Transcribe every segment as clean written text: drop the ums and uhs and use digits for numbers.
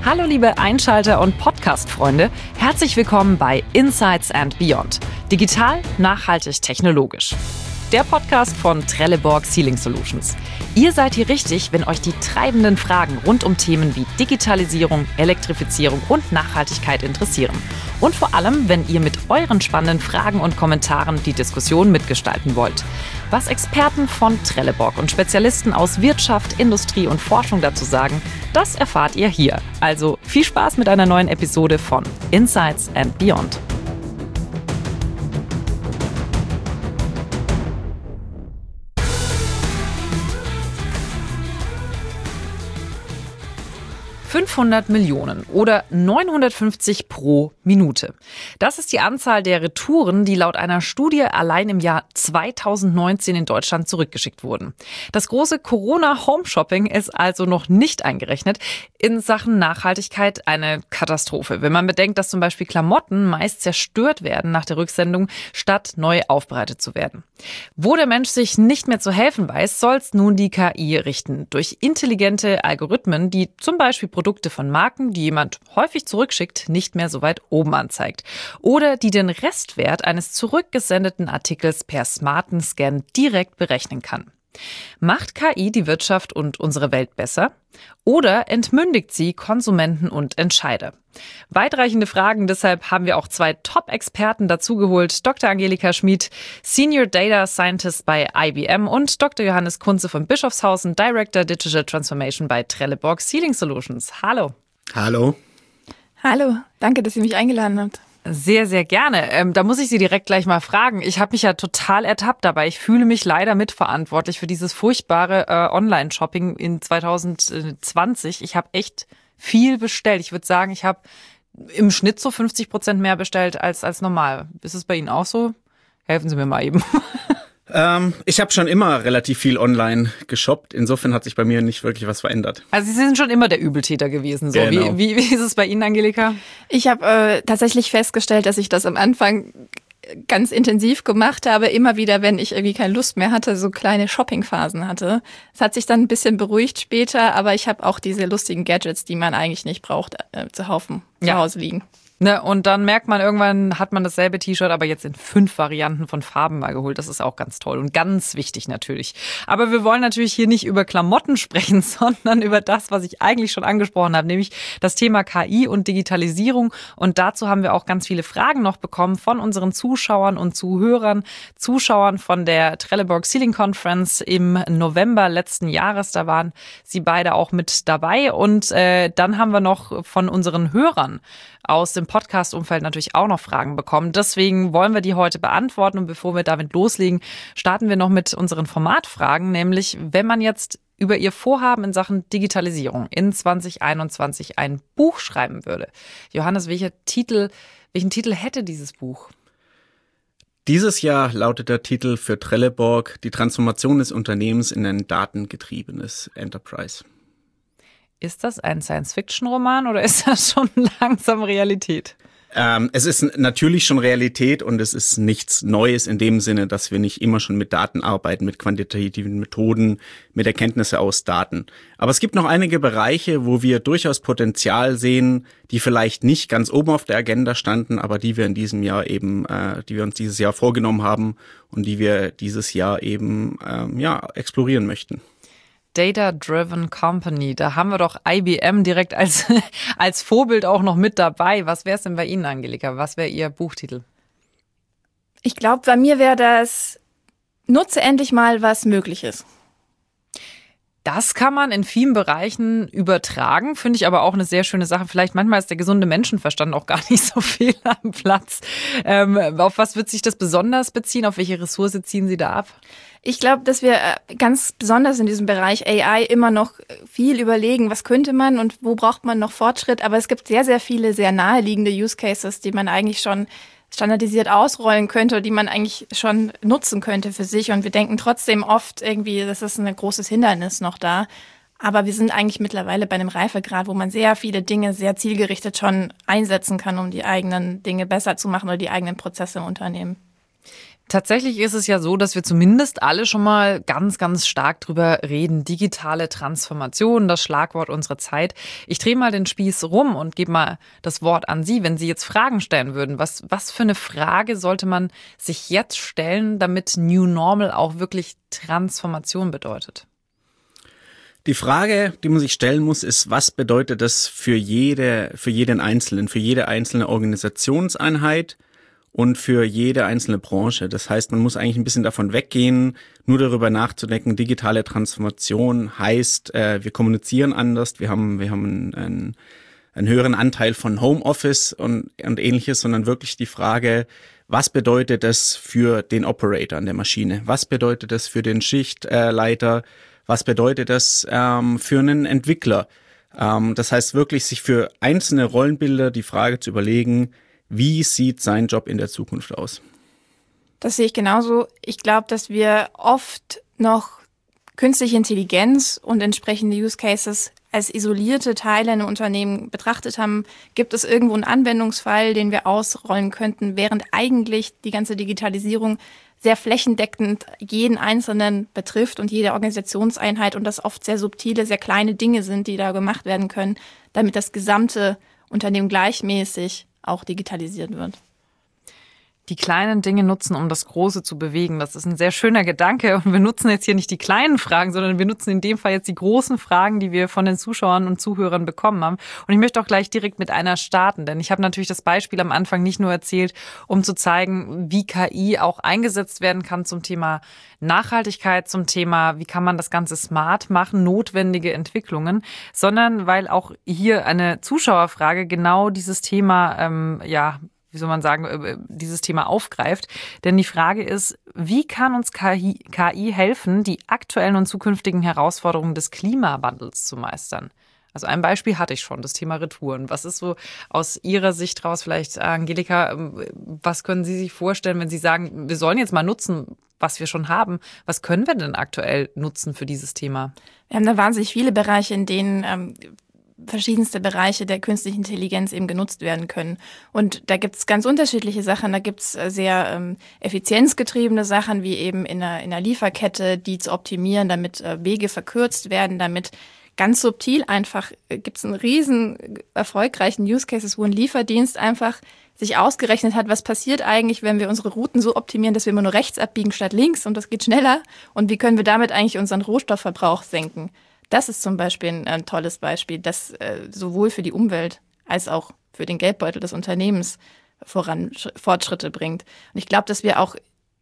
Hallo liebe Einschalter und Podcast-Freunde, herzlich willkommen bei Insights and Beyond. Digital, nachhaltig, technologisch. Der Podcast von Trelleborg Sealing Solutions. Ihr seid hier richtig, wenn euch die treibenden Fragen rund um Themen wie Digitalisierung, Elektrifizierung und Nachhaltigkeit interessieren. Und vor allem, wenn ihr mit euren spannenden Fragen und Kommentaren die Diskussion mitgestalten wollt. Was Experten von Trelleborg und Spezialisten aus Wirtschaft, Industrie und Forschung dazu sagen, das erfahrt ihr hier. Also viel Spaß mit einer neuen Episode von Insights and Beyond. $500 Millionen oder 950 pro Minute. Das ist die Anzahl der Retouren, die laut einer Studie allein im Jahr 2019 in Deutschland zurückgeschickt wurden. Das große Corona-Home-Shopping ist also noch nicht eingerechnet. In Sachen Nachhaltigkeit eine Katastrophe. Wenn man bedenkt, dass zum Beispiel Klamotten meist zerstört werden nach der Rücksendung, statt neu aufbereitet zu werden. Wo der Mensch sich nicht mehr zu helfen weiß, soll es nun die KI richten. Durch intelligente Algorithmen, die zum Beispiel Produkte von Marken, die jemand häufig zurückschickt, nicht mehr so weit oben anzeigt. Oder die den Restwert eines zurückgesendeten Artikels per smarten Scan direkt berechnen kann. Macht KI die Wirtschaft und unsere Welt besser? Oder entmündigt sie Konsumenten und Entscheider? Weitreichende Fragen, deshalb haben wir auch zwei Top-Experten dazugeholt. Dr. Angelika Schmid, Senior Data Scientist bei IBM und Dr. Johannes Kunze von Bischofshausen, Director Digital Transformation bei Trelleborg Sealing Solutions. Hallo. Hallo. Hallo, danke, dass ihr mich eingeladen habt. Sehr, sehr gerne. Da muss ich Sie direkt gleich mal fragen. Ich habe mich ja total ertappt dabei. Ich fühle mich leider mitverantwortlich für dieses furchtbare Online-Shopping in 2020. Ich habe echt viel bestellt. Ich würde sagen, ich habe im Schnitt so 50% mehr bestellt als normal. Ist es bei Ihnen auch so? Helfen Sie mir mal eben. Ich habe schon immer relativ viel online geshoppt. Insofern hat sich bei mir nicht wirklich was verändert. Also Sie sind schon immer der Übeltäter gewesen. So. Genau. Wie ist es bei Ihnen, Angelika? Ich habe tatsächlich festgestellt, dass ich das am Anfang ganz intensiv gemacht habe. Immer wieder, wenn ich irgendwie keine Lust mehr hatte, so kleine Shoppingphasen hatte. Es hat sich dann ein bisschen beruhigt später, aber ich habe auch diese lustigen Gadgets, die man eigentlich nicht braucht, zu Hause liegen. Ne, und dann merkt man, irgendwann hat man dasselbe T-Shirt, aber jetzt in 5 Varianten von Farben mal geholt. Das ist auch ganz toll und ganz wichtig natürlich. Aber wir wollen natürlich hier nicht über Klamotten sprechen, sondern über das, was ich eigentlich schon angesprochen habe, nämlich das Thema KI und Digitalisierung. Und dazu haben wir auch ganz viele Fragen noch bekommen von unseren Zuschauern und Zuhörern. Zuschauern von der Trelleborg Sealing Conference im November letzten Jahres. Da waren Sie beide auch mit dabei. Und dann haben wir noch von unseren Hörern aus dem Podcast-Umfeld natürlich auch noch Fragen bekommen. Deswegen wollen wir die heute beantworten. Und bevor wir damit loslegen, starten wir noch mit unseren Formatfragen. Nämlich, wenn man jetzt über Ihr Vorhaben in Sachen Digitalisierung in 2021 ein Buch schreiben würde. Johannes, welchen Titel hätte dieses Buch? Dieses Jahr lautet der Titel für Trelleborg: Die Transformation des Unternehmens in ein datengetriebenes Enterprise. Ist das ein Science-Fiction-Roman oder ist das schon langsam Realität? Es ist natürlich schon Realität und es ist nichts Neues in dem Sinne, dass wir nicht immer schon mit Daten arbeiten, mit quantitativen Methoden, mit Erkenntnisse aus Daten. Aber es gibt noch einige Bereiche, wo wir durchaus Potenzial sehen, die vielleicht nicht ganz oben auf der Agenda standen, aber die wir in diesem Jahr eben, die wir uns dieses Jahr vorgenommen haben und die wir dieses Jahr eben explorieren möchten. Data-Driven Company, da haben wir doch IBM direkt als Vorbild auch noch mit dabei. Was wäre es denn bei Ihnen, Angelika? Was wäre Ihr Buchtitel? Ich glaube, bei mir wäre das: Nutze endlich mal, was möglich ist. Das kann man in vielen Bereichen übertragen, finde ich aber auch eine sehr schöne Sache. Vielleicht manchmal ist der gesunde Menschenverstand auch gar nicht so viel am Platz. Auf was wird sich das besonders beziehen? Auf welche Ressource ziehen Sie da ab? Ich glaube, dass wir ganz besonders in diesem Bereich AI immer noch viel überlegen, was könnte man und wo braucht man noch Fortschritt. Aber es gibt sehr, sehr viele sehr naheliegende Use Cases, die man eigentlich schon standardisiert ausrollen könnte, die man eigentlich schon nutzen könnte für sich. Und wir denken trotzdem oft irgendwie, das ist ein großes Hindernis noch da. Aber wir sind eigentlich mittlerweile bei einem Reifegrad, wo man sehr viele Dinge sehr zielgerichtet schon einsetzen kann, um die eigenen Dinge besser zu machen oder die eigenen Prozesse im Unternehmen. Tatsächlich ist es ja so, dass wir zumindest alle schon mal ganz, ganz stark drüber reden. Digitale Transformation, das Schlagwort unserer Zeit. Ich drehe mal den Spieß rum und gebe mal das Wort an Sie, wenn Sie jetzt Fragen stellen würden. Was für eine Frage sollte man sich jetzt stellen, damit New Normal auch wirklich Transformation bedeutet? Die Frage, die man sich stellen muss, ist, was bedeutet das für jeden Einzelnen, für jede einzelne Organisationseinheit und für jede einzelne Branche. Das heißt, man muss eigentlich ein bisschen davon weggehen, nur darüber nachzudenken, digitale Transformation heißt, wir kommunizieren anders, wir haben einen höheren Anteil von Homeoffice und Ähnliches, sondern wirklich die Frage, was bedeutet das für den Operator an der Maschine? Was bedeutet das für den Schichtleiter? Was bedeutet das für einen Entwickler? Das heißt wirklich, sich für einzelne Rollenbilder die Frage zu überlegen, wie sieht sein Job in der Zukunft aus? Das sehe ich genauso. Ich glaube, dass wir oft noch künstliche Intelligenz und entsprechende Use Cases als isolierte Teile in einem Unternehmen betrachtet haben. Gibt es irgendwo einen Anwendungsfall, den wir ausrollen könnten, während eigentlich die ganze Digitalisierung sehr flächendeckend jeden Einzelnen betrifft und jede Organisationseinheit und das oft sehr subtile, sehr kleine Dinge sind, die da gemacht werden können, damit das gesamte Unternehmen gleichmäßig auch digitalisiert wird. Die kleinen Dinge nutzen, um das Große zu bewegen. Das ist ein sehr schöner Gedanke. Und wir nutzen jetzt hier nicht die kleinen Fragen, sondern wir nutzen in dem Fall jetzt die großen Fragen, die wir von den Zuschauern und Zuhörern bekommen haben. Und ich möchte auch gleich direkt mit einer starten, denn ich habe natürlich das Beispiel am Anfang nicht nur erzählt, um zu zeigen, wie KI auch eingesetzt werden kann zum Thema Nachhaltigkeit, zum Thema, wie kann man das Ganze smart machen, notwendige Entwicklungen, sondern weil auch hier eine Zuschauerfrage genau dieses Thema, wie soll man sagen, dieses Thema aufgreift. Denn die Frage ist, wie kann uns KI helfen, die aktuellen und zukünftigen Herausforderungen des Klimawandels zu meistern? Also ein Beispiel hatte ich schon, das Thema Retouren. Was ist so aus Ihrer Sicht raus, vielleicht Angelika, was können Sie sich vorstellen, wenn Sie sagen, wir sollen jetzt mal nutzen, was wir schon haben? Was können wir denn aktuell nutzen für dieses Thema? Wir haben da wahnsinnig viele Bereiche, in denen verschiedenste Bereiche der künstlichen Intelligenz eben genutzt werden können. Und da gibt's ganz unterschiedliche Sachen. Da gibt's sehr effizienzgetriebene Sachen, wie eben in einer Lieferkette, die zu optimieren, damit Wege verkürzt werden, damit ganz subtil einfach gibt's einen riesen erfolgreichen Use Cases, wo ein Lieferdienst einfach sich ausgerechnet hat, was passiert eigentlich, wenn wir unsere Routen so optimieren, dass wir immer nur rechts abbiegen statt links und das geht schneller. Und wie können wir damit eigentlich unseren Rohstoffverbrauch senken? Das ist zum Beispiel ein tolles Beispiel, das sowohl für die Umwelt als auch für den Geldbeutel des Unternehmens Fortschritte bringt. Und ich glaube, dass wir auch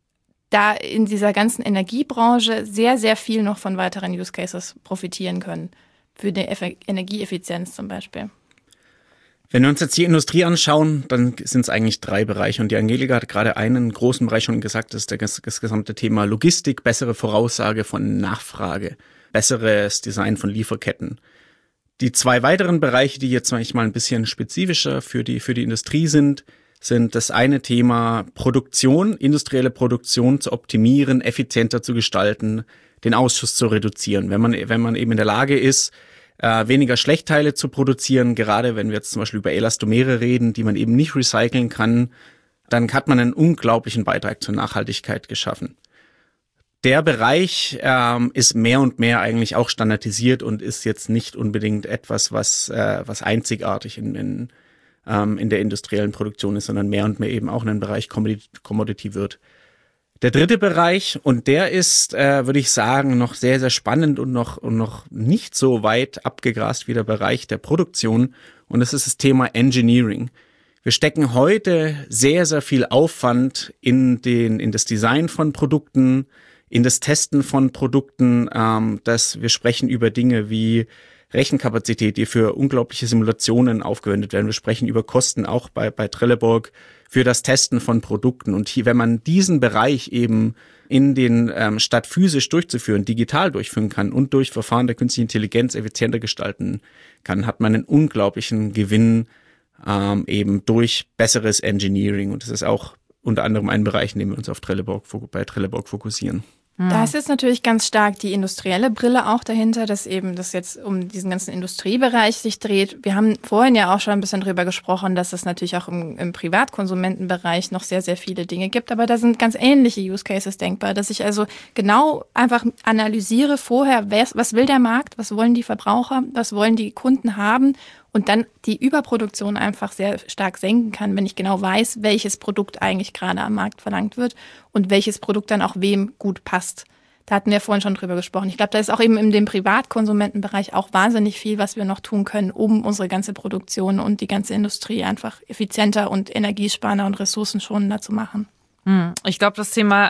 da in dieser ganzen Energiebranche sehr, sehr viel noch von weiteren Use Cases profitieren können. Für die Energieeffizienz zum Beispiel. Wenn wir uns jetzt die Industrie anschauen, dann sind es eigentlich 3 Bereiche. Und die Angelika hat gerade einen großen Bereich schon gesagt, das ist das gesamte Thema Logistik, bessere Voraussage von Nachfrage, besseres Design von Lieferketten. Die 2 weiteren Bereiche, die jetzt manchmal ein bisschen spezifischer für die Industrie sind das eine Thema Produktion, industrielle Produktion zu optimieren, effizienter zu gestalten, den Ausschuss zu reduzieren. Wenn man eben in der Lage ist, weniger Schlechtteile zu produzieren, gerade wenn wir jetzt zum Beispiel über Elastomere reden, die man eben nicht recyceln kann, dann hat man einen unglaublichen Beitrag zur Nachhaltigkeit geschaffen. Der Bereich ist mehr und mehr eigentlich auch standardisiert und ist jetzt nicht unbedingt etwas, was einzigartig in der industriellen Produktion ist, sondern mehr und mehr eben auch in einem Bereich Commodity wird. Der dritte Bereich, und der ist, würde ich sagen, noch sehr, sehr spannend und noch nicht so weit abgegrast wie der Bereich der Produktion, und das ist das Thema Engineering. Wir stecken heute sehr, sehr viel Aufwand in das Design von Produkten, in das Testen von Produkten, dass wir sprechen über Dinge wie Rechenkapazität, die für unglaubliche Simulationen aufgewendet werden. Wir sprechen über Kosten auch bei Trelleborg für das Testen von Produkten. Und hier, wenn man diesen Bereich eben in den statt physisch durchzuführen, digital durchführen kann und durch Verfahren der künstlichen Intelligenz effizienter gestalten kann, hat man einen unglaublichen Gewinn eben durch besseres Engineering. Und das ist auch unter anderem ein Bereich, in dem wir uns bei Trelleborg fokussieren. Da ist jetzt natürlich ganz stark die industrielle Brille auch dahinter, dass eben das jetzt um diesen ganzen Industriebereich sich dreht. Wir haben vorhin ja auch schon ein bisschen drüber gesprochen, dass es natürlich auch im Privatkonsumentenbereich noch sehr, sehr viele Dinge gibt. Aber da sind ganz ähnliche Use Cases denkbar, dass ich also genau einfach analysiere vorher, was will der Markt, was wollen die Verbraucher, was wollen die Kunden haben und dann die Überproduktion einfach sehr stark senken kann, wenn ich genau weiß, welches Produkt eigentlich gerade am Markt verlangt wird und welches Produkt dann auch wem gut passt. Da hatten wir vorhin schon drüber gesprochen. Ich glaube, da ist auch eben in dem Privatkonsumentenbereich auch wahnsinnig viel, was wir noch tun können, um unsere ganze Produktion und die ganze Industrie einfach effizienter und energiesparender und ressourcenschonender zu machen. Ich glaube, das Thema,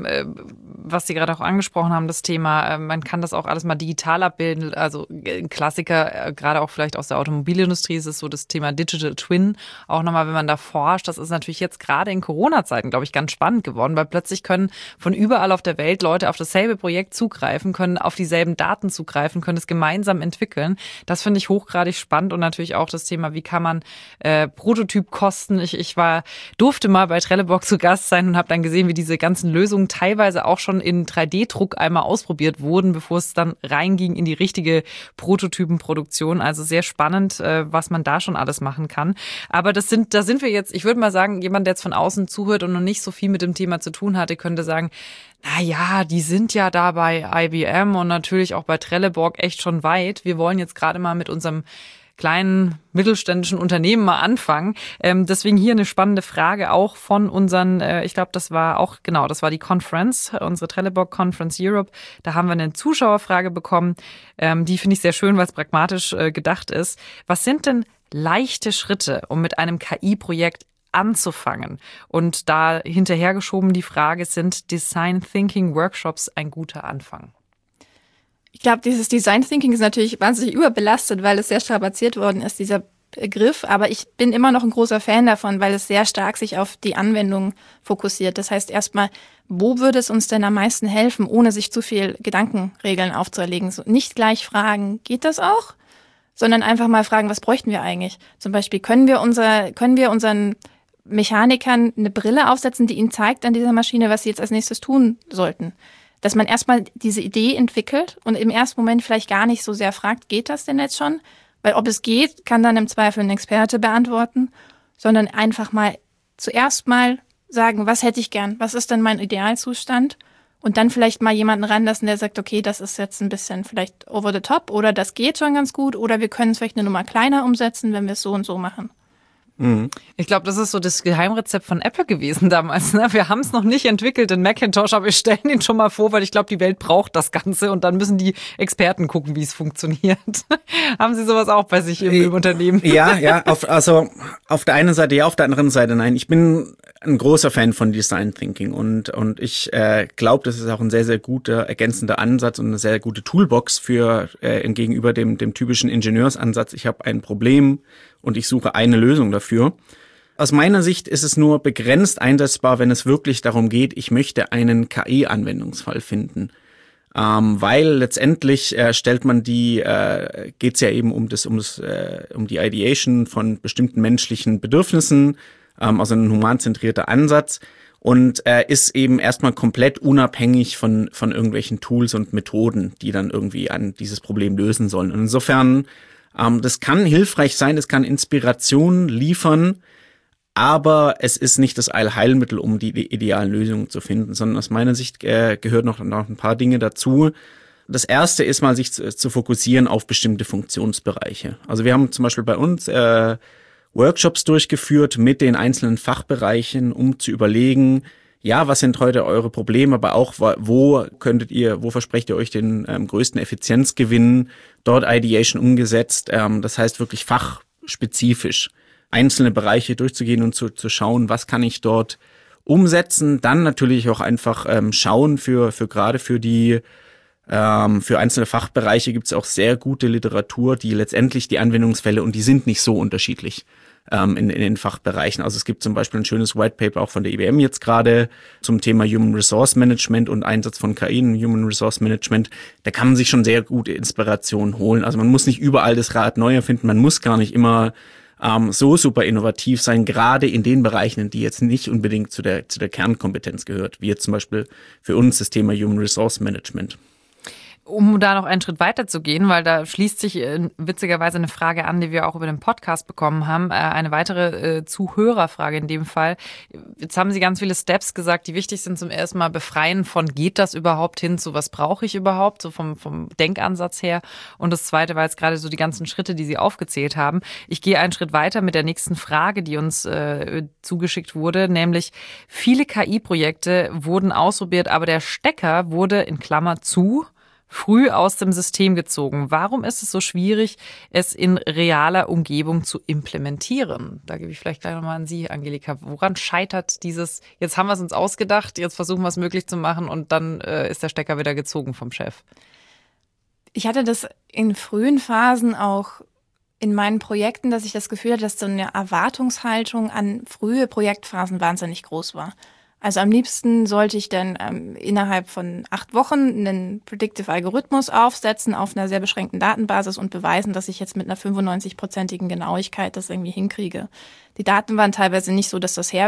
was Sie gerade auch angesprochen haben, das Thema, man kann das auch alles mal digital abbilden. Also ein Klassiker, gerade auch vielleicht aus der Automobilindustrie, ist es so das Thema Digital Twin. Auch nochmal, wenn man da forscht, das ist natürlich jetzt gerade in Corona-Zeiten, glaube ich, ganz spannend geworden, weil plötzlich können von überall auf der Welt Leute auf dasselbe Projekt zugreifen, können auf dieselben Daten zugreifen, können es gemeinsam entwickeln. Das finde ich hochgradig spannend und natürlich auch das Thema, wie kann man Prototypkosten. Ich durfte mal bei Trelleborg zu Gast sein und habe dann gesehen, wie diese ganzen Lösungen teilweise auch schon in 3D-Druck einmal ausprobiert wurden, bevor es dann reinging in die richtige Prototypenproduktion. Also sehr spannend, was man da schon alles machen kann. Aber da sind wir jetzt, ich würde mal sagen, jemand, der jetzt von außen zuhört und noch nicht so viel mit dem Thema zu tun hatte, könnte sagen, naja, die sind ja da bei IBM und natürlich auch bei Trelleborg echt schon weit. Wir wollen jetzt gerade mal mit unserem kleinen mittelständischen Unternehmen mal anfangen. Deswegen hier eine spannende Frage auch von unseren, ich glaube, das war die Conference, unsere Trelleborg Conference Europe. Da haben wir eine Zuschauerfrage bekommen. Die finde ich sehr schön, weil es pragmatisch gedacht ist. Was sind denn leichte Schritte, um mit einem KI-Projekt anzufangen? Und da hinterhergeschoben die Frage, sind Design Thinking Workshops ein guter Anfang? Ich glaube, dieses Design Thinking ist natürlich wahnsinnig überbelastet, weil es sehr strapaziert worden ist, dieser Begriff. Aber ich bin immer noch ein großer Fan davon, weil es sehr stark sich auf die Anwendung fokussiert. Das heißt erstmal, wo würde es uns denn am meisten helfen, ohne sich zu viel Gedankenregeln aufzuerlegen? So, nicht gleich fragen, geht das auch? Sondern einfach mal fragen, was bräuchten wir eigentlich? Zum Beispiel, können wir unseren Mechanikern eine Brille aufsetzen, die ihnen zeigt an dieser Maschine, was sie jetzt als nächstes tun sollten? Dass man erstmal diese Idee entwickelt und im ersten Moment vielleicht gar nicht so sehr fragt, geht das denn jetzt schon? Weil ob es geht, kann dann im Zweifel ein Experte beantworten, sondern einfach mal zuerst mal sagen, was hätte ich gern? Was ist denn mein Idealzustand? Und dann vielleicht mal jemanden ranlassen, der sagt, okay, das ist jetzt ein bisschen vielleicht over the top oder das geht schon ganz gut oder wir können es vielleicht eine Nummer kleiner umsetzen, wenn wir es so und so machen. Ich glaube, das ist so das Geheimrezept von Apple gewesen damals. Ne? Wir haben es noch nicht entwickelt in Macintosh, aber wir stellen ihn schon mal vor, weil ich glaube, die Welt braucht das Ganze und dann müssen die Experten gucken, wie es funktioniert. Haben Sie sowas auch bei sich im Unternehmen? Ja, auf der einen Seite ja, auf der anderen Seite nein. Ich bin ein großer Fan von Design Thinking und ich glaube, das ist auch ein sehr, sehr guter ergänzender Ansatz und eine sehr gute Toolbox für gegenüber dem typischen Ingenieursansatz. Ich habe ein Problem und ich suche eine Lösung dafür. Aus meiner Sicht ist es nur begrenzt einsetzbar, wenn es wirklich darum geht, ich möchte einen KI-Anwendungsfall finden. Weil letztendlich stellt man geht's ja eben um die Ideation von bestimmten menschlichen Bedürfnissen, also ein humanzentrierter Ansatz und ist eben erstmal komplett unabhängig von irgendwelchen Tools und Methoden, die dann irgendwie an dieses Problem lösen sollen. Und insofern das kann hilfreich sein, es kann Inspiration liefern, aber es ist nicht das Allheilmittel, um die idealen Lösungen zu finden, sondern aus meiner Sicht gehören noch ein paar Dinge dazu. Das erste ist mal, sich zu fokussieren auf bestimmte Funktionsbereiche. Also wir haben zum Beispiel bei uns Workshops durchgeführt mit den einzelnen Fachbereichen, um zu überlegen, ja, was sind heute eure Probleme, aber auch, wo versprecht ihr euch den größten Effizienzgewinn, dort Ideation umgesetzt, das heißt wirklich fachspezifisch einzelne Bereiche durchzugehen und zu schauen, was kann ich dort umsetzen, dann natürlich auch einfach schauen für einzelne Fachbereiche gibt es auch sehr gute Literatur, die letztendlich die Anwendungsfälle, und die sind nicht so unterschiedlich in den Fachbereichen. Also es gibt zum Beispiel ein schönes White Paper auch von der IBM jetzt gerade zum Thema Human Resource Management und Einsatz von KI in Human Resource Management. Da kann man sich schon sehr gute Inspiration holen. Also man muss nicht überall das Rad neu erfinden, man muss gar nicht immer so super innovativ sein, gerade in den Bereichen, die jetzt nicht unbedingt zu der Kernkompetenz gehört, wie jetzt zum Beispiel für uns das Thema Human Resource Management. Um da noch einen Schritt weiter zu gehen, weil da schließt sich witzigerweise eine Frage an, die wir auch über den Podcast bekommen haben. Eine weitere Zuhörerfrage in dem Fall. Jetzt haben Sie ganz viele Steps gesagt, die wichtig sind. Zum ersten Mal befreien von, geht das überhaupt, hin zu, was brauche ich überhaupt, so vom Denkansatz her. Und das Zweite war jetzt gerade so die ganzen Schritte, die Sie aufgezählt haben. Ich gehe einen Schritt weiter mit der nächsten Frage, die uns zugeschickt wurde, nämlich viele KI-Projekte wurden ausprobiert, aber der Stecker wurde in Klammer zu früh aus dem System gezogen. Warum ist es so schwierig, es in realer Umgebung zu implementieren? Da gebe ich vielleicht gleich nochmal an Sie, Angelika. Woran scheitert dieses, jetzt haben wir es uns ausgedacht, jetzt versuchen wir es möglich zu machen und dann ist der Stecker wieder gezogen vom Chef? Ich hatte das in frühen Phasen auch in meinen Projekten, dass ich das Gefühl hatte, dass so eine Erwartungshaltung an frühe Projektphasen wahnsinnig groß war. Also am liebsten sollte ich dann innerhalb von 8 Wochen einen Predictive-Algorithmus aufsetzen auf einer sehr beschränkten Datenbasis und beweisen, dass ich jetzt mit einer 95-prozentigen Genauigkeit das irgendwie hinkriege. Die Daten waren teilweise nicht so, dass das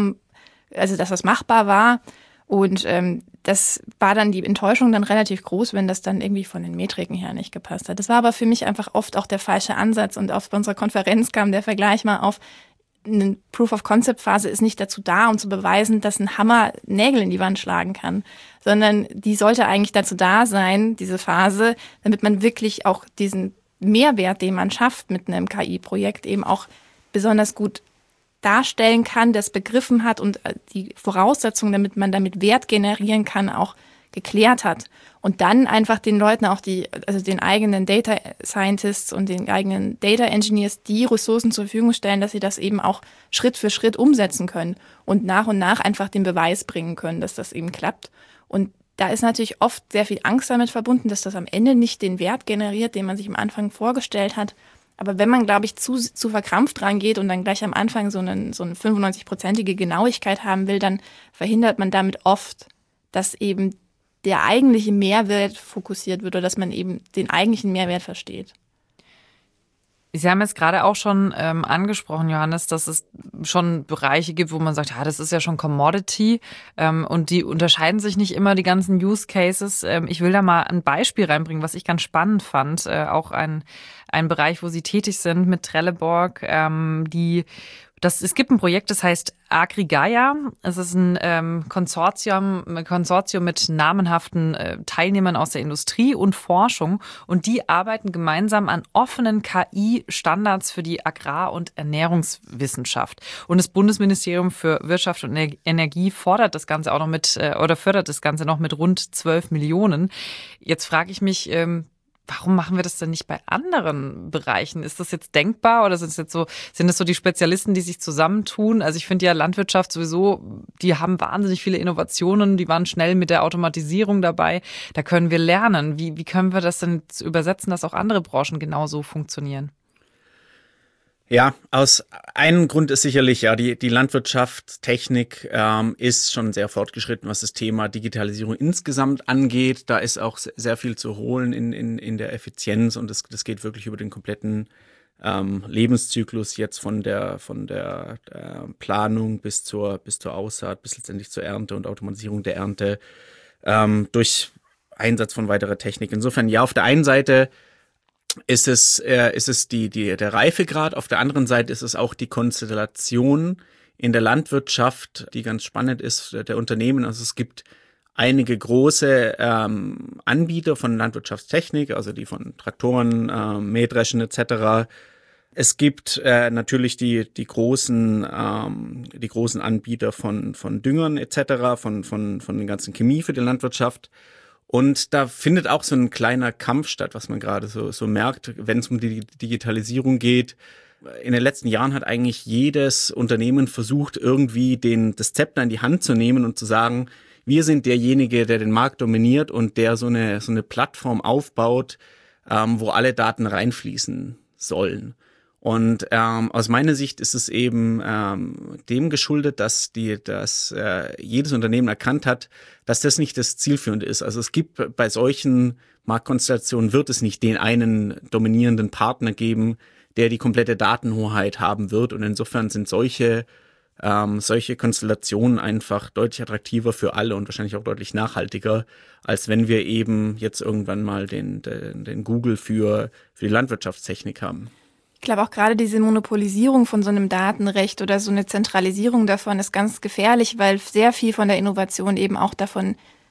dass das machbar war. Und das war dann die Enttäuschung dann relativ groß, wenn das dann irgendwie von den Metriken her nicht gepasst hat. Das war aber für mich einfach oft auch der falsche Ansatz. Und auf unserer Konferenz kam der Vergleich mal auf, eine Proof-of-Concept-Phase ist nicht dazu da, um zu beweisen, dass ein Hammer Nägel in die Wand schlagen kann, sondern die sollte eigentlich dazu da sein, diese Phase, damit man wirklich auch diesen Mehrwert, den man schafft mit einem KI-Projekt, eben auch besonders gut darstellen kann, das begriffen hat und die Voraussetzungen, damit man damit Wert generieren kann, auch geklärt hat. Und dann einfach den Leuten auch den eigenen Data Scientists und den eigenen Data Engineers die Ressourcen zur Verfügung stellen, dass sie das eben auch Schritt für Schritt umsetzen können und nach einfach den Beweis bringen können, dass das eben klappt. Und da ist natürlich oft sehr viel Angst damit verbunden, dass das am Ende nicht den Wert generiert, den man sich am Anfang vorgestellt hat. Aber wenn man, glaube ich, zu verkrampft rangeht und dann gleich am Anfang so eine 95-prozentige Genauigkeit haben will, dann verhindert man damit oft, dass eben der eigentliche Mehrwert fokussiert wird oder dass man eben den eigentlichen Mehrwert versteht. Sie haben jetzt gerade auch schon angesprochen, Johannes, dass es schon Bereiche gibt, wo man sagt, ja, das ist ja schon Commodity und die unterscheiden sich nicht immer, die ganzen Use Cases. Ich will da mal ein Beispiel reinbringen, was ich ganz spannend fand. Auch ein Bereich, wo Sie tätig sind mit Trelleborg, es gibt ein Projekt, das heißt Agrigaia. Es ist ein Konsortium mit namenhaften Teilnehmern aus der Industrie und Forschung. Und die arbeiten gemeinsam an offenen KI-Standards für die Agrar- und Ernährungswissenschaft. Und das Bundesministerium für Wirtschaft und Energie fördert das Ganze noch mit rund 12 Millionen. Jetzt frage ich mich, warum machen wir das denn nicht bei anderen Bereichen? Ist das jetzt denkbar oder sind das so die Spezialisten, die sich zusammentun? Also ich finde ja Landwirtschaft sowieso, die haben wahnsinnig viele Innovationen, die waren schnell mit der Automatisierung dabei. Da können wir lernen. Wie können wir das denn übersetzen, dass auch andere Branchen genauso funktionieren? Ja, aus einem Grund ist sicherlich, ja, die Landwirtschaft, Technik ist schon sehr fortgeschritten, was das Thema Digitalisierung insgesamt angeht. Da ist auch sehr viel zu holen in der Effizienz und das geht wirklich über den kompletten Lebenszyklus jetzt von der Planung bis zur Aussaat, bis letztendlich zur Ernte und Automatisierung der Ernte durch Einsatz von weiterer Technik. Insofern, ja, auf der einen Seite ist es der Reifegrad, auf der anderen Seite ist es auch die Konstellation in der Landwirtschaft, die ganz spannend ist, der Unternehmen. Also es gibt einige große Anbieter von Landwirtschaftstechnik, also die von Traktoren, Mähdreschen etc. Es gibt natürlich die großen Anbieter von Düngern etc., von den ganzen Chemie für die Landwirtschaft. Und da findet auch so ein kleiner Kampf statt, was man gerade so merkt, wenn es um die Digitalisierung geht. In den letzten Jahren hat eigentlich jedes Unternehmen versucht, irgendwie das Zepter in die Hand zu nehmen und zu sagen, wir sind derjenige, der den Markt dominiert und der so eine Plattform aufbaut, wo alle Daten reinfließen sollen. Und aus meiner Sicht ist es eben dem geschuldet, dass jedes Unternehmen erkannt hat, dass das nicht das Zielführende ist. Also es gibt bei solchen Marktkonstellationen wird es nicht den einen dominierenden Partner geben, der die komplette Datenhoheit haben wird. Und insofern sind solche Konstellationen einfach deutlich attraktiver für alle und wahrscheinlich auch deutlich nachhaltiger, als wenn wir eben jetzt irgendwann mal den Google für die Landwirtschaftstechnik haben. Ich glaube auch gerade diese Monopolisierung von so einem Datenrecht oder so eine Zentralisierung davon ist ganz gefährlich, weil sehr viel von der Innovation eben auch davon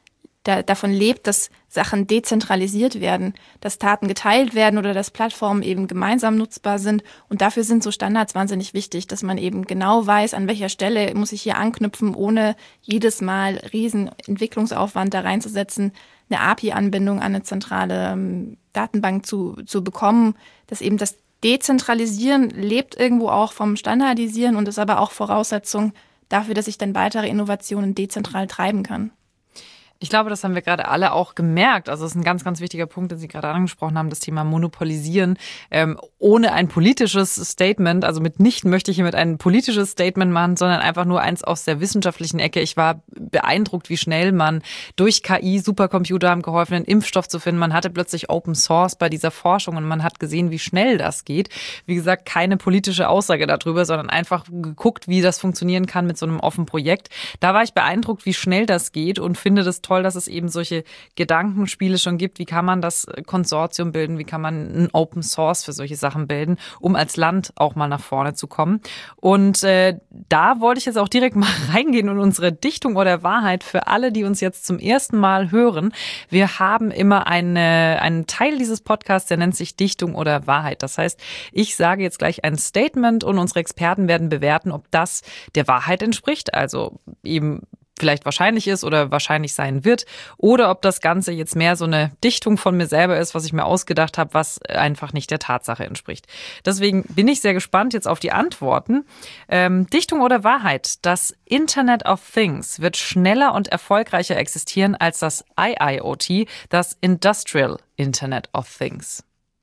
lebt, dass Sachen dezentralisiert werden, dass Daten geteilt werden oder dass Plattformen eben gemeinsam nutzbar sind. Und dafür sind so Standards wahnsinnig wichtig, dass man eben genau weiß, an welcher Stelle muss ich hier anknüpfen, ohne jedes Mal riesen Entwicklungsaufwand da reinzusetzen, eine API-Anbindung an eine zentrale Datenbank zu bekommen, dass eben das Dezentralisieren lebt irgendwo auch vom Standardisieren und ist aber auch Voraussetzung dafür, dass ich dann weitere Innovationen dezentral treiben kann. Ich glaube, das haben wir gerade alle auch gemerkt. Also es ist ein ganz, ganz wichtiger Punkt, den Sie gerade angesprochen haben, das Thema Monopolisieren. Ohne ein politisches Statement, also mitnichten möchte ich hiermit ein politisches Statement machen, sondern einfach nur eins aus der wissenschaftlichen Ecke. Ich war beeindruckt, wie schnell man durch KI, Supercomputer haben geholfen, einen Impfstoff zu finden. Man hatte plötzlich Open Source bei dieser Forschung und man hat gesehen, wie schnell das geht. Wie gesagt, keine politische Aussage darüber, sondern einfach geguckt, wie das funktionieren kann mit so einem offenen Projekt. Da war ich beeindruckt, wie schnell das geht und finde das toll, dass es eben solche Gedankenspiele schon gibt. Wie kann man das Konsortium bilden? Wie kann man ein Open Source für solche Sachen bilden, um als Land auch mal nach vorne zu kommen? Und da wollte ich jetzt auch direkt mal reingehen in unsere Dichtung oder Wahrheit für alle, die uns jetzt zum ersten Mal hören. Wir haben immer einen Teil dieses Podcasts, der nennt sich Dichtung oder Wahrheit. Das heißt, ich sage jetzt gleich ein Statement und unsere Experten werden bewerten, ob das der Wahrheit entspricht, also eben vielleicht wahrscheinlich ist oder wahrscheinlich sein wird, oder ob das Ganze jetzt mehr so eine Dichtung von mir selber ist, was ich mir ausgedacht habe, was einfach nicht der Tatsache entspricht. Deswegen bin ich sehr gespannt jetzt auf die Antworten. Dichtung oder Wahrheit? Das Internet of Things wird schneller und erfolgreicher existieren als das IIoT, das Industrial Internet of Things.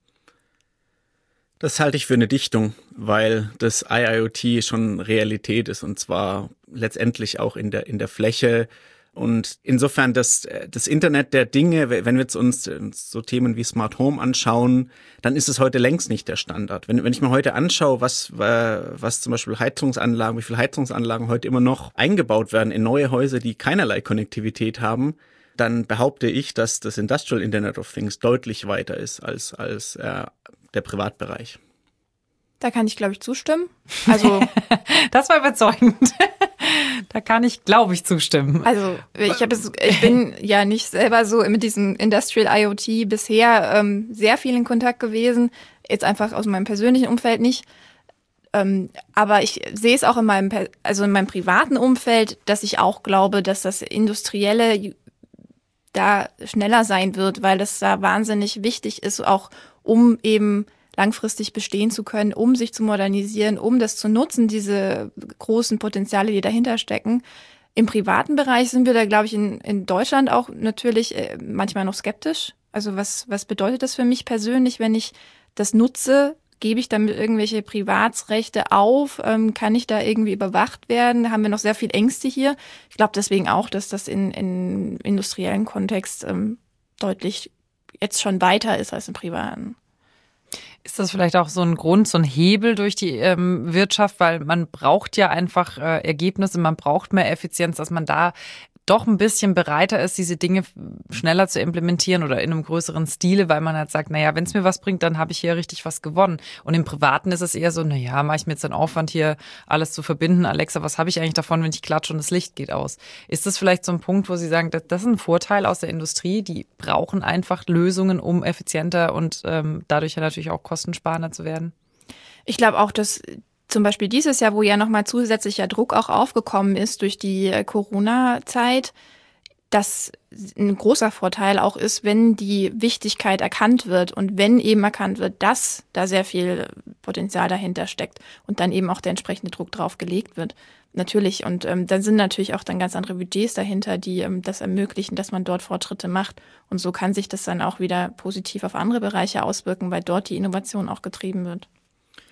Das halte ich für eine Dichtung, weil das IIoT schon Realität ist und zwar letztendlich auch in der Fläche. Und insofern das Internet der Dinge, wenn wir jetzt uns so Themen wie Smart Home anschauen, dann ist es heute längst nicht der Standard. Wenn ich mir heute anschaue, was zum Beispiel wie viele Heizungsanlagen heute immer noch eingebaut werden in neue Häuser, die keinerlei Konnektivität haben, dann behaupte ich, dass das Industrial Internet of Things deutlich weiter ist als der Privatbereich. Da kann ich, glaube ich, zustimmen. Also das war überzeugend. Da kann ich, glaube ich, zustimmen. Also ich bin ja nicht selber so mit diesem Industrial IoT bisher sehr viel in Kontakt gewesen. Jetzt einfach aus meinem persönlichen Umfeld nicht. Aber ich sehe es auch in meinem privaten Umfeld, dass ich auch glaube, dass das Industrielle da schneller sein wird, weil das da wahnsinnig wichtig ist, auch um eben langfristig bestehen zu können, um sich zu modernisieren, um das zu nutzen, diese großen Potenziale, die dahinter stecken. Im privaten Bereich sind wir da, glaube ich, in Deutschland auch natürlich manchmal noch skeptisch. Also was bedeutet das für mich persönlich, wenn ich das nutze? Gebe ich damit irgendwelche Privatsrechte auf? Kann ich da irgendwie überwacht werden? Haben wir noch sehr viel Ängste hier? Ich glaube deswegen auch, dass das in industriellen Kontext deutlich jetzt schon weiter ist als im privaten. Ist das vielleicht auch so ein Grund, so ein Hebel durch die Wirtschaft, weil man braucht ja einfach Ergebnisse, man braucht mehr Effizienz, dass man da doch ein bisschen bereiter ist, diese Dinge schneller zu implementieren oder in einem größeren Stile, weil man halt sagt, naja, wenn es mir was bringt, dann habe ich hier richtig was gewonnen. Und im Privaten ist es eher so, naja, mache ich mir jetzt den Aufwand, hier alles zu verbinden. Alexa, was habe ich eigentlich davon, wenn ich klatsche und das Licht geht aus? Ist das vielleicht so ein Punkt, wo Sie sagen, das ist ein Vorteil aus der Industrie, die brauchen einfach Lösungen, um effizienter und dadurch ja natürlich auch kostensparender zu werden? Ich glaube auch, dass zum Beispiel dieses Jahr, wo ja nochmal zusätzlicher Druck auch aufgekommen ist durch die Corona-Zeit, dass ein großer Vorteil auch ist, wenn die Wichtigkeit erkannt wird und wenn eben erkannt wird, dass da sehr viel Potenzial dahinter steckt und dann eben auch der entsprechende Druck drauf gelegt wird. Natürlich. Und dann sind natürlich auch dann ganz andere Budgets dahinter, die das ermöglichen, dass man dort Fortschritte macht. Und so kann sich das dann auch wieder positiv auf andere Bereiche auswirken, weil dort die Innovation auch getrieben wird.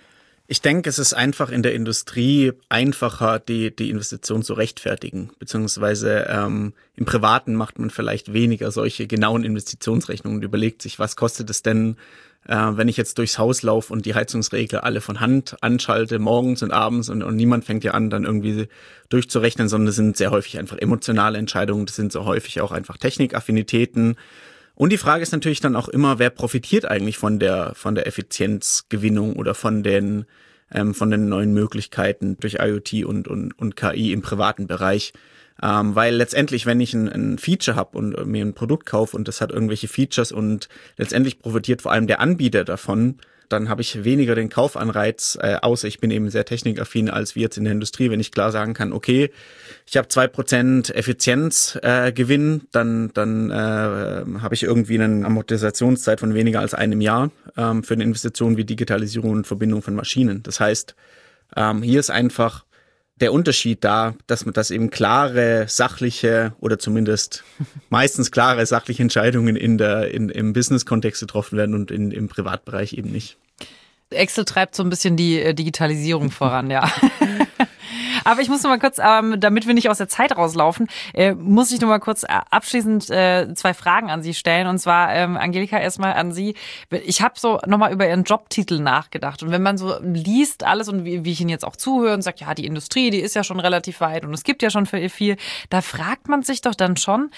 Ich denke, es ist einfach in der Industrie einfacher, die Investition zu rechtfertigen. Beziehungsweise im Privaten macht man vielleicht weniger solche genauen Investitionsrechnungen und überlegt sich, was kostet es denn, wenn ich jetzt durchs Haus laufe und die Heizungsregler alle von Hand anschalte, morgens und abends und niemand fängt ja an, dann irgendwie durchzurechnen, sondern es sind sehr häufig einfach emotionale Entscheidungen, das sind so häufig auch einfach Technikaffinitäten. Und die Frage ist natürlich dann auch immer, wer profitiert eigentlich von der Effizienzgewinnung oder von den neuen Möglichkeiten durch IoT und KI im privaten Bereich. Weil letztendlich, wenn ich ein Feature habe und mir ein Produkt kaufe und das hat irgendwelche Features und letztendlich profitiert vor allem der Anbieter davon, dann habe ich weniger den Kaufanreiz, außer ich bin eben sehr technikaffin als wie jetzt in der Industrie, wenn ich klar sagen kann, okay, ich habe 2% Effizienzgewinn, dann habe ich irgendwie eine Amortisationszeit von weniger als einem Jahr für eine Investition wie Digitalisierung und Verbindung von Maschinen. Das heißt, hier ist einfach der Unterschied da, dass eben klare, sachliche oder zumindest meistens klare, sachliche Entscheidungen im Business-Kontext getroffen werden und im Privatbereich eben nicht. Excel treibt so ein bisschen die Digitalisierung voran, ja. Aber ich muss noch mal kurz, damit wir nicht aus der Zeit rauslaufen, muss ich noch mal kurz abschließend 2 Fragen an Sie stellen. Und zwar, Angelika, erstmal an Sie. Ich habe so noch mal über Ihren Jobtitel nachgedacht. Und wenn man so liest alles und wie ich Ihnen jetzt auch zuhöre und sagt, ja, die Industrie, die ist ja schon relativ weit und es gibt ja schon viel, da fragt man sich doch dann schon,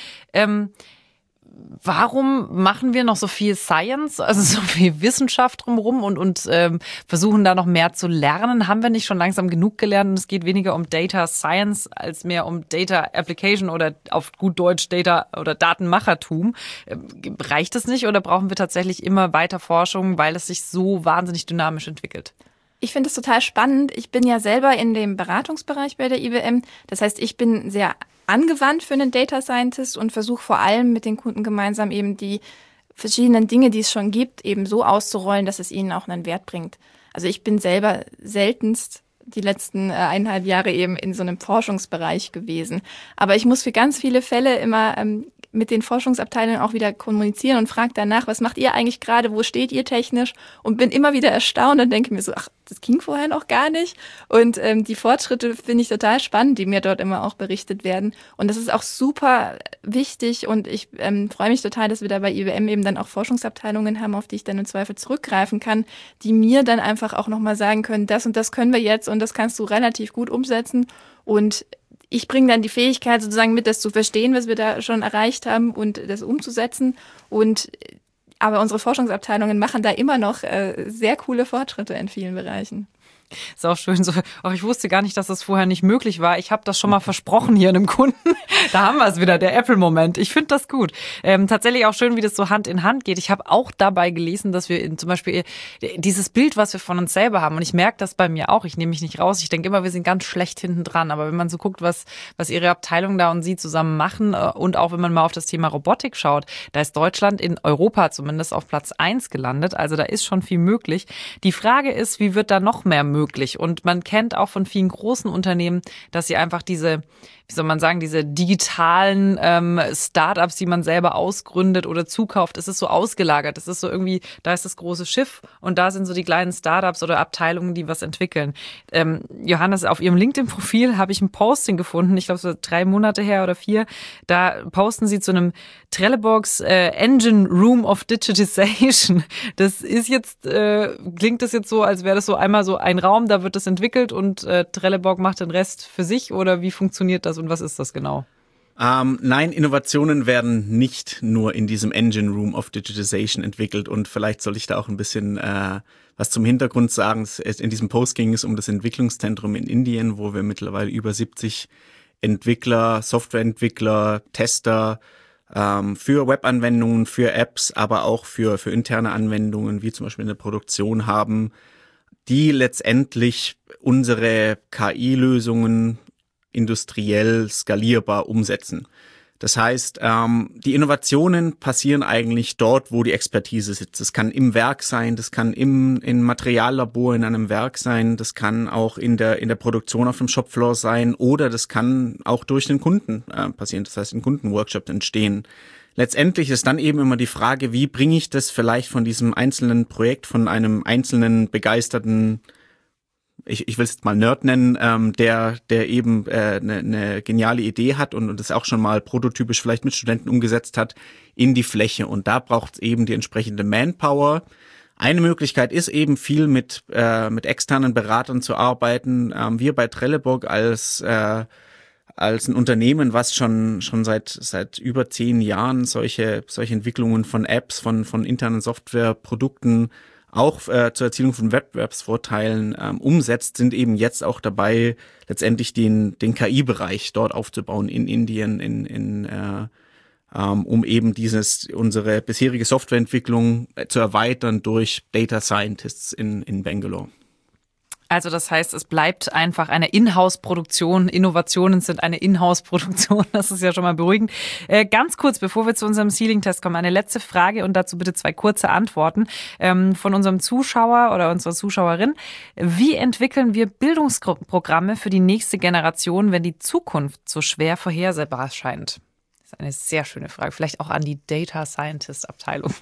warum machen wir noch so viel Science, also so viel Wissenschaft drumherum und versuchen da noch mehr zu lernen? Haben wir nicht schon langsam genug gelernt und es geht weniger um Data Science als mehr um Data Application oder auf gut Deutsch Data oder Datenmachertum? Reicht es nicht oder brauchen wir tatsächlich immer weiter Forschung, weil es sich so wahnsinnig dynamisch entwickelt? Ich finde es total spannend. Ich bin ja selber in dem Beratungsbereich bei der IBM. Das heißt, ich bin sehr angewandt für einen Data Scientist und versuche vor allem mit den Kunden gemeinsam eben die verschiedenen Dinge, die es schon gibt, eben so auszurollen, dass es ihnen auch einen Wert bringt. Also ich bin selber seltenst die letzten 1,5 Jahre eben in so einem Forschungsbereich gewesen. Aber ich muss für ganz viele Fälle immer mit den Forschungsabteilungen auch wieder kommunizieren und frage danach, was macht ihr eigentlich gerade, wo steht ihr technisch? Und bin immer wieder erstaunt und denke mir so, ach, das ging vorher noch gar nicht. Und die Fortschritte finde ich total spannend, die mir dort immer auch berichtet werden. Und das ist auch super wichtig und ich freue mich total, dass wir da bei IBM eben dann auch Forschungsabteilungen haben, auf die ich dann im Zweifel zurückgreifen kann, die mir dann einfach auch nochmal sagen können, das und das können wir jetzt und das kannst du relativ gut umsetzen. Und ich bringe dann die Fähigkeit sozusagen mit, das zu verstehen, was wir da schon erreicht haben und das umzusetzen. Aber unsere Forschungsabteilungen machen da immer noch sehr coole Fortschritte in vielen Bereichen. Ist auch schön so. Auch ich wusste gar nicht, dass das vorher nicht möglich war. Ich habe das schon mal versprochen hier einem Kunden. Da haben wir es wieder, der Apple-Moment. Ich finde das gut. Tatsächlich auch schön, wie das so Hand in Hand geht. Ich habe auch dabei gelesen, dass wir zum Beispiel dieses Bild, was wir von uns selber haben, und ich merke das bei mir auch, ich nehme mich nicht raus. Ich denke immer, wir sind ganz schlecht hinten dran. Aber wenn man so guckt, was ihre Abteilung da und Sie zusammen machen und auch wenn man mal auf das Thema Robotik schaut, da ist Deutschland in Europa zumindest auf Platz 1 gelandet. Also da ist schon viel möglich. Die Frage ist, wie wird da noch mehr möglich? Und man kennt auch von vielen großen Unternehmen, dass sie einfach diese digitalen Startups, die man selber ausgründet oder zukauft, es ist so ausgelagert. Es ist so irgendwie, da ist das große Schiff und da sind so die kleinen Startups oder Abteilungen, die was entwickeln. Johannes, auf Ihrem LinkedIn-Profil habe ich ein Posting gefunden, ich glaube so 3 Monate her oder 4. Da posten Sie zu einem Trelleborgs Engine Room of Digitization. Das ist jetzt, klingt das jetzt so, als wäre das so einmal so ein Raum, da wird das entwickelt und Trelleborg macht den Rest für sich oder wie funktioniert das und was ist das genau? Nein, Innovationen werden nicht nur in diesem Engine Room of Digitization entwickelt und vielleicht soll ich da auch ein bisschen was zum Hintergrund sagen. In diesem Post ging es um das Entwicklungszentrum in Indien, wo wir mittlerweile über 70 Entwickler, Softwareentwickler, Tester für Webanwendungen, für Apps, aber auch für interne Anwendungen, wie zum Beispiel in der Produktion haben, die letztendlich unsere KI-Lösungen industriell skalierbar umsetzen. Das heißt, die Innovationen passieren eigentlich dort, wo die Expertise sitzt. Das kann im Werk sein, das kann im Materiallabor in einem Werk sein, das kann auch in der Produktion auf dem Shopfloor sein oder das kann auch durch den Kunden passieren. Das heißt, in Kundenworkshops entstehen. Letztendlich ist dann eben immer die Frage, wie bringe ich das vielleicht von diesem einzelnen Projekt, von einem einzelnen begeisterten ich will es jetzt mal Nerd nennen, der eben eine geniale Idee hat und das auch schon mal prototypisch vielleicht mit Studenten umgesetzt hat, in die Fläche. Und da braucht es eben die entsprechende Manpower. Eine Möglichkeit ist eben viel mit externen Beratern zu arbeiten. Wir bei Trelleborg als ein Unternehmen, was schon seit über 10 Jahren solche Entwicklungen von Apps, von internen Softwareprodukten auch zur Erzielung von Wettbewerbsvorteilen umsetzt, sind eben jetzt auch dabei, letztendlich den KI-Bereich dort aufzubauen in Indien, um eben unsere bisherige Softwareentwicklung zu erweitern durch Data Scientists in Bangalore. Also das heißt, es bleibt einfach eine Inhouse-Produktion. Innovationen sind eine Inhouse-Produktion. Das ist ja schon mal beruhigend. Ganz kurz, bevor wir zu unserem Ceiling-Test kommen, eine letzte Frage und dazu bitte 2 kurze Antworten von unserem Zuschauer oder unserer Zuschauerin. Wie entwickeln wir Bildungsprogramme für die nächste Generation, wenn die Zukunft so schwer vorhersehbar scheint? Das ist eine sehr schöne Frage. Vielleicht auch an die Data Scientist-Abteilung.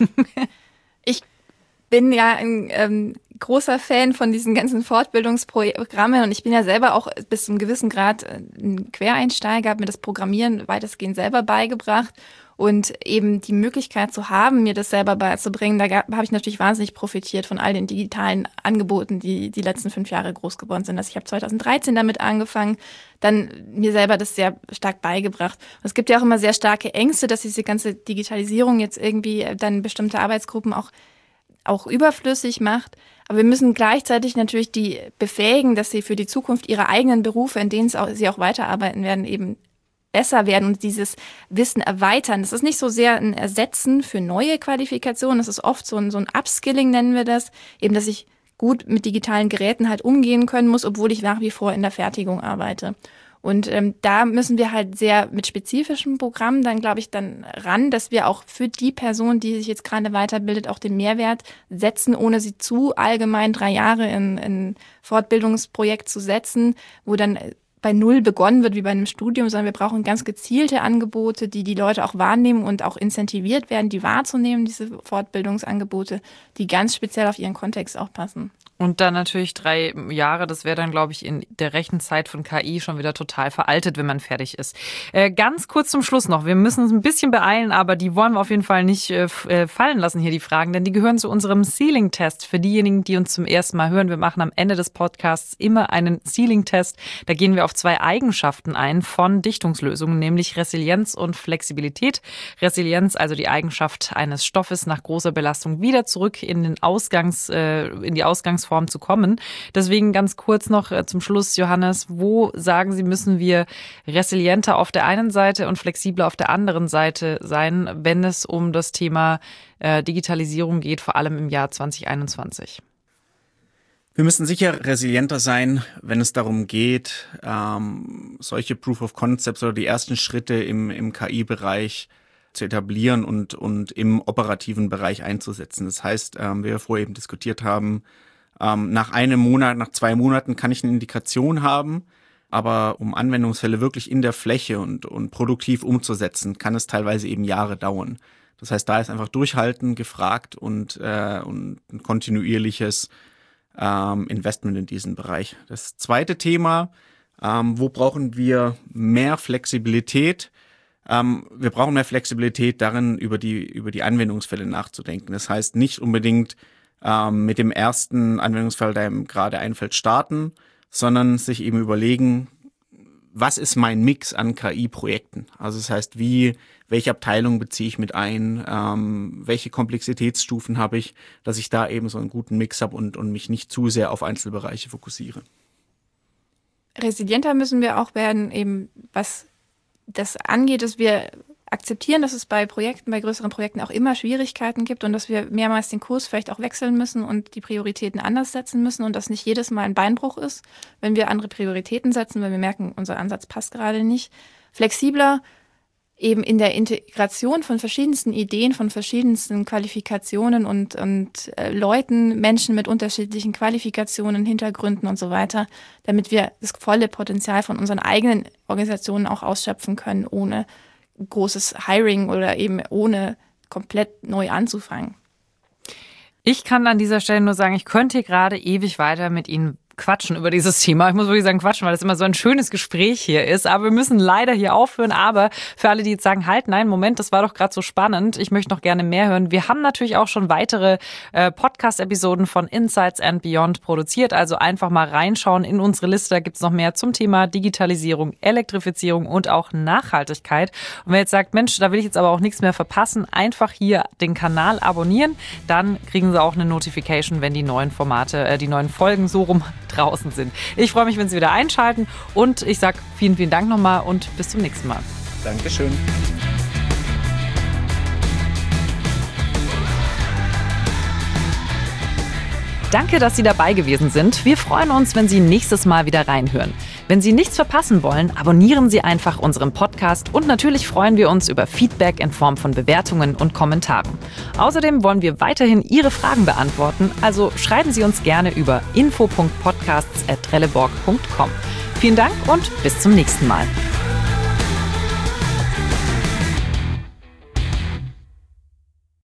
Ich bin ja ein großer Fan von diesen ganzen Fortbildungsprogrammen und ich bin ja selber auch bis zu einem gewissen Grad ein Quereinsteiger, habe mir das Programmieren weitestgehend selber beigebracht und eben die Möglichkeit zu haben, mir das selber beizubringen, da habe ich natürlich wahnsinnig profitiert von all den digitalen Angeboten, die letzten 5 Jahre groß geworden sind. Also ich habe 2013 damit angefangen, dann mir selber das sehr stark beigebracht. Und es gibt ja auch immer sehr starke Ängste, dass diese ganze Digitalisierung jetzt irgendwie dann bestimmte Arbeitsgruppen auch überflüssig macht. Aber wir müssen gleichzeitig natürlich die befähigen, dass sie für die Zukunft ihre eigenen Berufe, in denen sie auch weiterarbeiten werden, eben besser werden und dieses Wissen erweitern. Das ist nicht so sehr ein Ersetzen für neue Qualifikationen, das ist oft so ein Upskilling, nennen wir das, eben, dass ich gut mit digitalen Geräten halt umgehen können muss, obwohl ich nach wie vor in der Fertigung arbeite. Und da müssen wir halt sehr mit spezifischen Programmen dann, glaube ich, dann ran, dass wir auch für die Person, die sich jetzt gerade weiterbildet, auch den Mehrwert setzen, ohne sie zu allgemein 3 Jahre in ein Fortbildungsprojekt zu setzen, wo dann bei Null begonnen wird wie bei einem Studium, sondern wir brauchen ganz gezielte Angebote, die Leute auch wahrnehmen und auch incentiviert werden, die wahrzunehmen, diese Fortbildungsangebote, die ganz speziell auf ihren Kontext auch passen. Und dann natürlich 3 Jahre, das wäre dann, glaube ich, in der Rechenzeit von KI schon wieder total veraltet, wenn man fertig ist. Ganz kurz zum Schluss noch, wir müssen uns ein bisschen beeilen, aber die wollen wir auf jeden Fall nicht fallen lassen hier, die Fragen, denn die gehören zu unserem Ceiling-Test. Für diejenigen, die uns zum ersten Mal hören, wir machen am Ende des Podcasts immer einen Ceiling-Test. Da gehen wir auf 2 Eigenschaften ein von Dichtungslösungen, nämlich Resilienz und Flexibilität. Resilienz, also die Eigenschaft eines Stoffes nach großer Belastung wieder zurück in die Ausgangsform zu kommen. Deswegen ganz kurz noch zum Schluss, Johannes, wo sagen Sie, müssen wir resilienter auf der einen Seite und flexibler auf der anderen Seite sein, wenn es um das Thema Digitalisierung geht, vor allem im Jahr 2021? Wir müssen sicher resilienter sein, wenn es darum geht, solche Proof of Concepts oder die ersten Schritte im KI-Bereich zu etablieren und im operativen Bereich einzusetzen. Das heißt, wie wir vorher eben diskutiert haben, nach 1 Monat, nach 2 Monaten kann ich eine Indikation haben, aber um Anwendungsfälle wirklich in der Fläche und produktiv umzusetzen, kann es teilweise eben Jahre dauern. Das heißt, da ist einfach Durchhalten gefragt und ein kontinuierliches Investment in diesen Bereich. Das zweite Thema, wo brauchen wir mehr Flexibilität? Wir brauchen mehr Flexibilität darin, über die Anwendungsfälle nachzudenken. Das heißt, nicht unbedingt mit dem ersten Anwendungsfall, der ihm gerade einfällt, starten, sondern sich eben überlegen, was ist mein Mix an KI-Projekten? Also das heißt, welche Abteilung beziehe ich mit ein, welche Komplexitätsstufen habe ich, dass ich da eben so einen guten Mix habe und mich nicht zu sehr auf Einzelbereiche fokussiere. Resilienter müssen wir auch werden, eben was das angeht, dass wir akzeptieren, dass es bei größeren Projekten auch immer Schwierigkeiten gibt und dass wir mehrmals den Kurs vielleicht auch wechseln müssen und die Prioritäten anders setzen müssen und dass nicht jedes Mal ein Beinbruch ist, wenn wir andere Prioritäten setzen, weil wir merken, unser Ansatz passt gerade nicht. Flexibler eben in der Integration von verschiedensten Ideen, von verschiedensten Qualifikationen und Leuten, Menschen mit unterschiedlichen Qualifikationen, Hintergründen und so weiter, damit wir das volle Potenzial von unseren eigenen Organisationen auch ausschöpfen können, ohne großes Hiring oder eben ohne komplett neu anzufangen. Ich kann an dieser Stelle nur sagen, ich könnte gerade ewig weiter mit Ihnen quatschen über dieses Thema. Ich muss wirklich sagen quatschen, weil das immer so ein schönes Gespräch hier ist. Aber wir müssen leider hier aufhören. Aber für alle, die jetzt sagen, halt, nein, Moment, das war doch gerade so spannend. Ich möchte noch gerne mehr hören. Wir haben natürlich auch schon weitere Podcast-Episoden von Insights and Beyond produziert. Also einfach mal reinschauen in unsere Liste. Da gibt es noch mehr zum Thema Digitalisierung, Elektrifizierung und auch Nachhaltigkeit. Und wer jetzt sagt, Mensch, da will ich jetzt aber auch nichts mehr verpassen, einfach hier den Kanal abonnieren. Dann kriegen Sie auch eine Notification, wenn die neuen Formate, die neuen Folgen so rum draußen sind. Ich freue mich, wenn Sie wieder einschalten und ich sage vielen, vielen Dank nochmal und bis zum nächsten Mal. Dankeschön. Danke, dass Sie dabei gewesen sind. Wir freuen uns, wenn Sie nächstes Mal wieder reinhören. Wenn Sie nichts verpassen wollen, abonnieren Sie einfach unseren Podcast und natürlich freuen wir uns über Feedback in Form von Bewertungen und Kommentaren. Außerdem wollen wir weiterhin Ihre Fragen beantworten, also schreiben Sie uns gerne über info.podcasts@trelleborg.com. Vielen Dank und bis zum nächsten Mal.